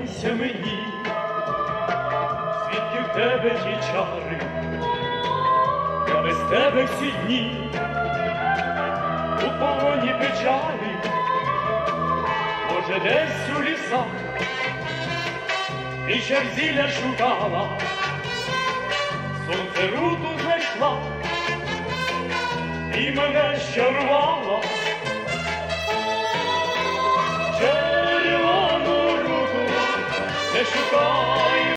Зізнайся мені, звідки в тебе ті чари, я без тебе всі дні у полоні печалі, може десь у лісах і черзіля шукала, сонце руту знайшла і мене щарувала. Червону руту не шукала,